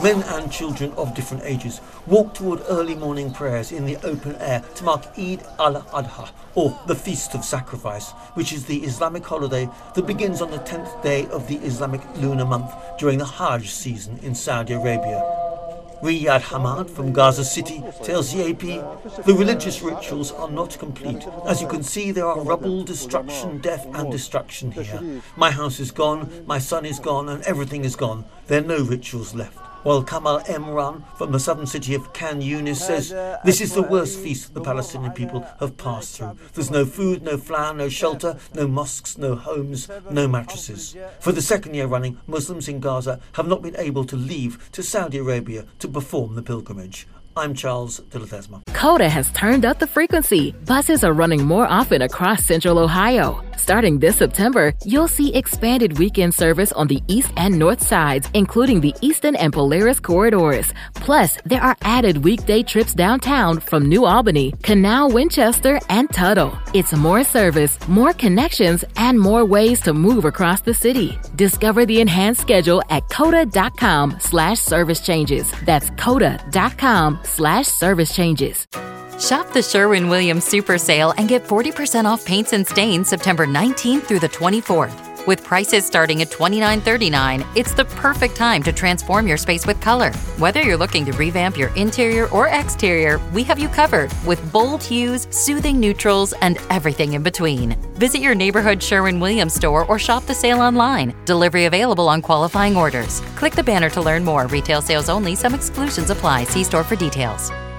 Men and children of different ages walk toward early morning prayers in the open air to mark Eid al-Adha, or the Feast of Sacrifice, which is the Islamic holiday that begins on the 10th day of the Islamic lunar month during the Hajj season in Saudi Arabia. Riyad Hamad from Gaza City tells the AP, the religious rituals are not complete. As you can see, there are rubble, destruction, death and destruction here. My house is gone, my son is gone, and everything is gone. There are no rituals left. While Kamal Emran from the southern city of Khan Yunis says, this is the worst feast the Palestinian people have passed through. There's no food, no flour, no shelter, no mosques, no homes, no mattresses. For the second year running, Muslims in Gaza have not been able to leave to Saudi Arabia to perform the pilgrimage. I'm Charles de Ledesma. Coda has turned up the frequency. Buses are running more often across Central Ohio. Starting this September, you'll see expanded weekend service on the east and north sides, including the Eastern and Polaris corridors. Plus, there are added weekday trips downtown from New Albany, Canal, Winchester, and Tuttle. It's more service, more connections, and more ways to move across the city. Discover the enhanced schedule at coda.com/service changes. That's coda.com/service changes. Shop the Sherwin-Williams Super Sale and get 40% off paints and stains September 19th through the 24th. With prices starting at $29.39, it's the perfect time to transform your space with color. Whether you're looking to revamp your interior or exterior, we have you covered with bold hues, soothing neutrals, and everything in between. Visit your neighborhood Sherwin-Williams store or shop the sale online. Delivery available on qualifying orders. Click the banner to learn more. Retail sales only. Some exclusions apply. See store for details.